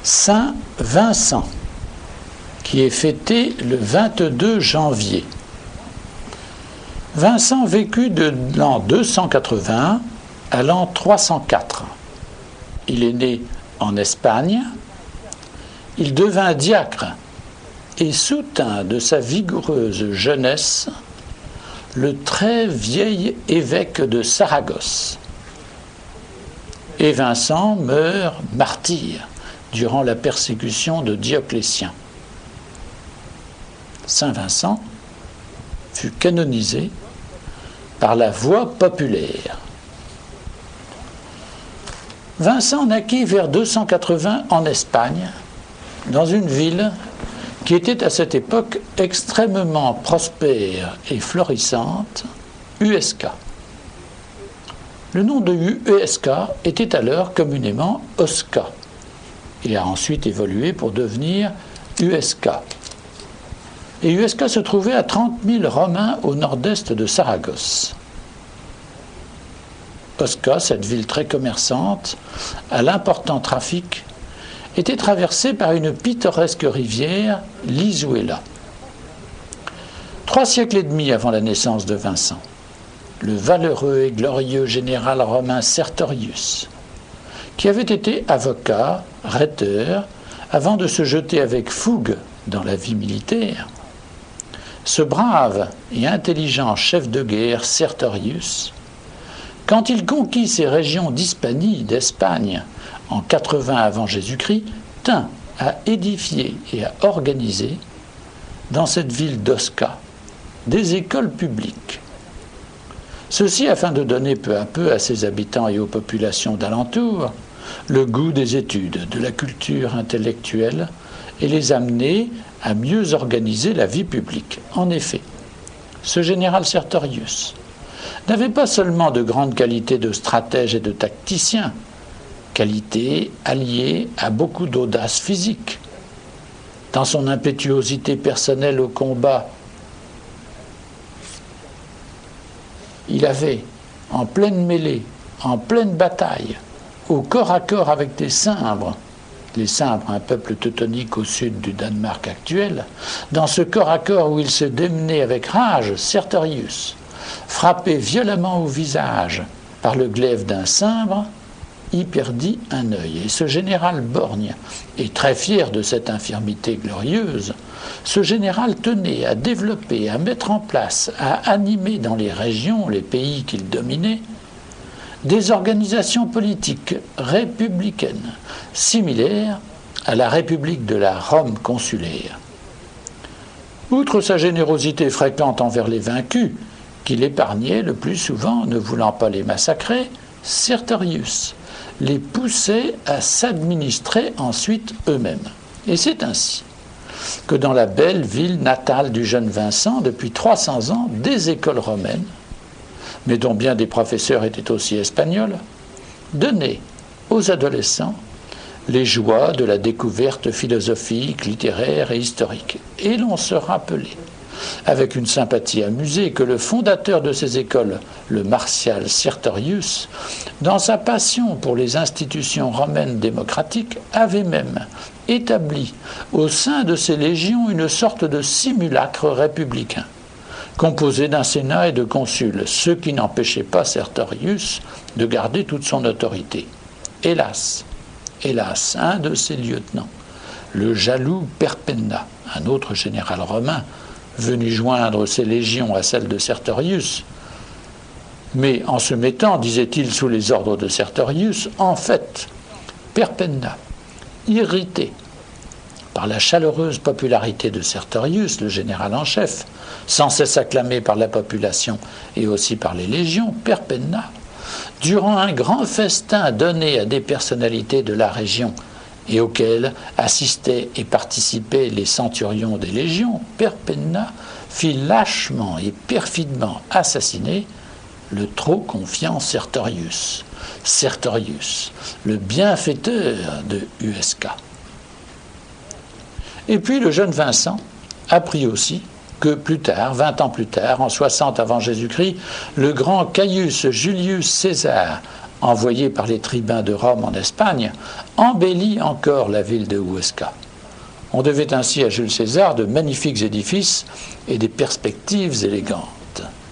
Saint Vincent, qui est fêté le 22 janvier. Vincent vécut de l'an 280 à l'an 304. Il est né en Espagne. Il devint diacre et soutint de sa vigoureuse jeunesse le très vieil évêque de Saragosse. Et Vincent meurt martyr durant la persécution de Dioclétien. Saint Vincent fut canonisé par la voie populaire. Vincent naquit vers 280 en Espagne, dans une ville qui était à cette époque extrêmement prospère et florissante, Huesca. Le nom de Huesca était alors communément Osca et a ensuite évolué pour devenir Huesca. Et Huesca se trouvait à 30 000 Romains au nord-est de Saragosse. Osca, cette ville très commerçante, à l'important trafic, était traversée par une pittoresque rivière, l'Izuela. 3 siècles et demi avant la naissance de Vincent, le valeureux et glorieux général romain Sertorius, qui avait été avocat, rhéteur, avant de se jeter avec fougue dans la vie militaire, ce brave et intelligent chef de guerre Sertorius, quand il conquit ces régions d'Hispanie, d'Espagne, en 80 avant Jésus-Christ, tint à édifier et à organiser, dans cette ville d'Osca, des écoles publiques. Ceci afin de donner peu à peu à ses habitants et aux populations d'alentour le goût des études, de la culture intellectuelle, et les amener à mieux organiser la vie publique. En effet, ce général Sertorius n'avait pas seulement de grandes qualités de stratège et de tacticien, qualités alliées à beaucoup d'audace physique. Dans son impétuosité personnelle au combat, il avait, en pleine mêlée, en pleine bataille, au corps à corps avec des Cimbres, les Cimbres, un peuple teutonique au sud du Danemark actuel, dans ce corps à corps où il se démenait avec rage, Sertorius, frappé violemment au visage par le glaive d'un Cimbre, y perdit un œil. Et ce général borgne, et très fier de cette infirmité glorieuse, ce général tenait à développer, à mettre en place, à animer dans les régions, les pays qu'il dominait, des organisations politiques républicaines, similaires à la République de la Rome consulaire. Outre sa générosité fréquente envers les vaincus, qu'il épargnait le plus souvent, ne voulant pas les massacrer, Sertorius les poussait à s'administrer ensuite eux-mêmes. Et c'est ainsi que dans la belle ville natale du jeune Vincent, depuis 300 ans, des écoles romaines, mais dont bien des professeurs étaient aussi espagnols, donnaient aux adolescents les joies de la découverte philosophique, littéraire et historique. Et l'on se rappelait, avec une sympathie amusée, que le fondateur de ces écoles, le martial Sertorius, dans sa passion pour les institutions romaines démocratiques, avait même établi au sein de ces légions une sorte de simulacre républicain, composé d'un sénat et de consuls, ce qui n'empêchait pas Sertorius de garder toute son autorité. Hélas, un de ses lieutenants, le jaloux Perpenna, un autre général romain, venu joindre ses légions à celles de Sertorius, mais en se mettant, disait-il, sous les ordres de Sertorius, en fait, Perpenna, irrité par la chaleureuse popularité de Sertorius, le général en chef, sans cesse acclamé par la population et aussi par les légions, Perpenna, durant un grand festin donné à des personnalités de la région et auquel assistaient et participaient les centurions des légions, Perpenna fit lâchement et perfidement assassiner le trop confiant Sertorius, le bienfaiteur de Huesca. Et puis le jeune Vincent apprit aussi que plus tard, 20 ans plus tard, en 60 avant Jésus-Christ, le grand Caius Julius César envoyé par les tribuns de Rome en Espagne, embellit encore la ville de Huesca. On devait ainsi à Jules César de magnifiques édifices et des perspectives élégantes.